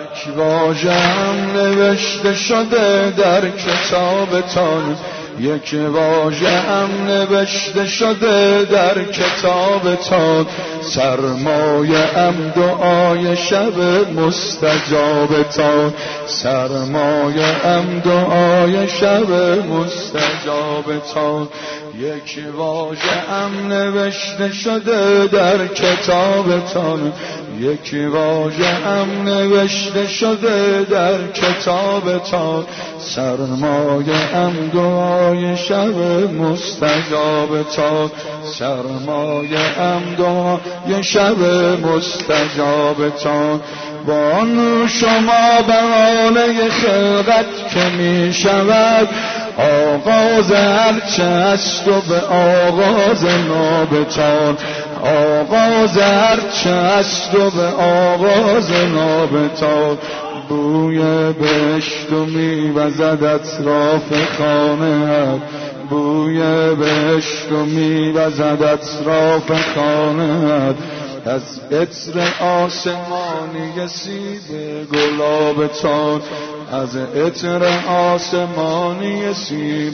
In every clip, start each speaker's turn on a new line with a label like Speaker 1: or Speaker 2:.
Speaker 1: یک واژه هم نوشته شده در کتابتان، یک واژه هم نوشته شده در کتابتان. سرمایه ام دعای شب مستجابتان، سرمایه ام دعای شب مستجابتان. یک واژه هم نوشته شده در کتابتان، یک واژه هم نوشته شده در کتابتان. سرمایه ام دعای شب مستجابتان، سرمایه ام دعای شب مستجابتان. با نور شما بهانه خلقت که می شود، آغاز هرچه است و به آغاز نابتان، آغاز هرچه است و به آغاز نابتان. بوی بهشت و میوزد اطراف خانه‌ات، بوی بهشت و میوزد اطراف خانه‌ات. از عطر آسمانی سیب گلابتان، از عطر آسمانی سیب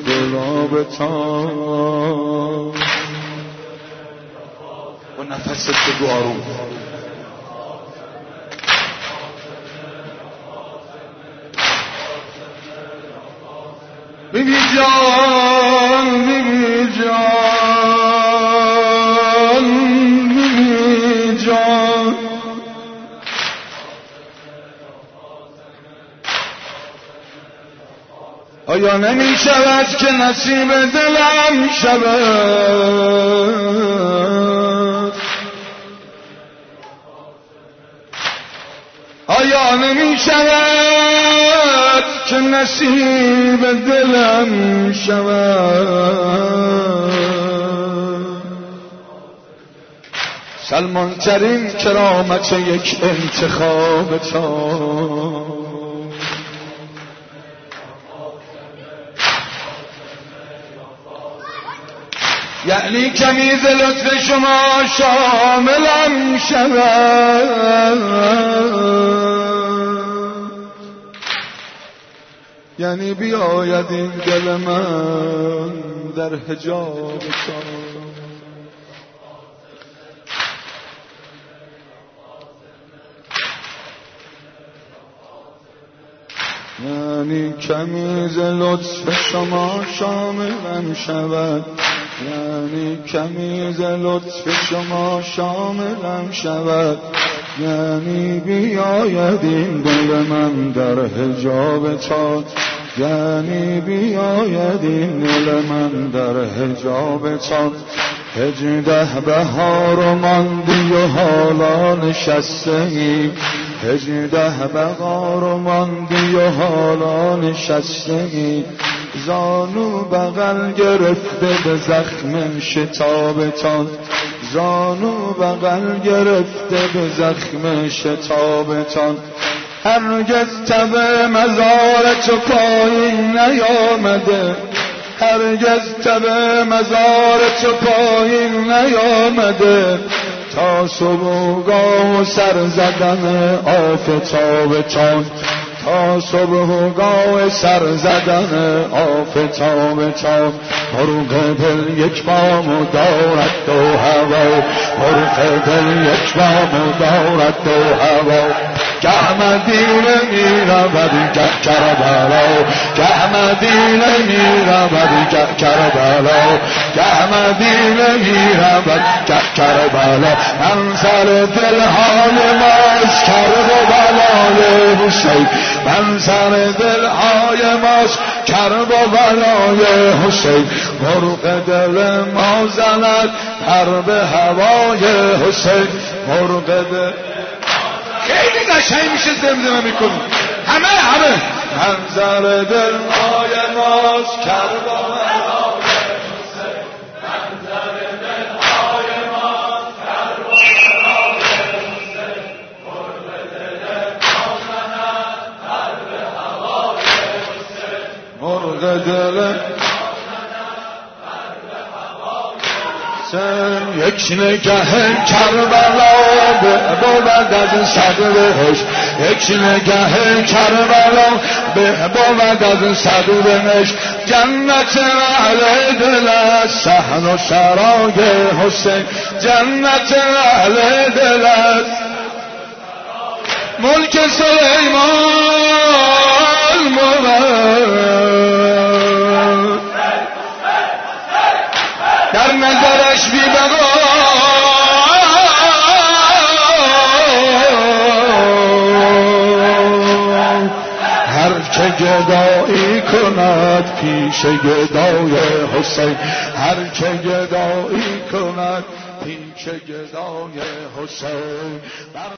Speaker 1: گلابتان. و نفست بگو آروم. بیبی جان، بیبی جان، بیبی جان. آیا نمی شود که نصیب دلم شود؟ آیا نمی شود که نصیب دلم شود؟ سلمان ترین کرامت یک انتخاب تا، یعنی کمی ز لطف شما شاملم شود، یعنی بیاید این دل من در حجاب تو، یعنی کمی ز لطف شما شاملم شود، یعنی کمی ز لطف شما شاملم شود، یعنی بیاید این دل من در حجاب تات، یعنی بیاید این دل من در حجاب تات. 18 بهار و ماندی و حالا نشسته‌ای، 18 بهار و ماندی و حالا نشسته‌ای. زانو بغل گرفته به زخم شتابتان، زانو بغل گرفته به زخم شتابتان. هرگز تب مزار تو پایین نیامده، هرگز تب مزار تو پایین نیامده. تا صبحگاه و سر زدن آفتابتان، تا صبحگاه سر زدن آفتابتان. مرغ دل یک بام دارد دو هوا، مرغ دل یک بام دارد دو هوا. گه مدینه می رود گه کربلا، گه مدینه می رود گه کربلا، گه مدینه می رود گه کربلا. منظر دلهای ماست کرب و بلای حسین، منظر دلهای ماست کرب و بلای حسین. مرغ دل ما زند پر به هوای حسین، مرغ دل خیلی قشنگ میشه زمزمه میکنیم همه. منظر دلهای ماست کرب و بلای حسین، منظر دلهای ماست کرب و بلای حسین. مرغ دل ما زند پر به هوای حسین، مرغ دل یک نگه کربلا بود از صد بهش، یک نگه کربلا به بود از صدورنش جنت اهل دل است صحن و سرای حسین جنت اهل دل است ملک سلیمان مرد در نظرش بی بقا هر که گدایی کند پیش گدای حسین هر که گدایی کند پیش گدای حسین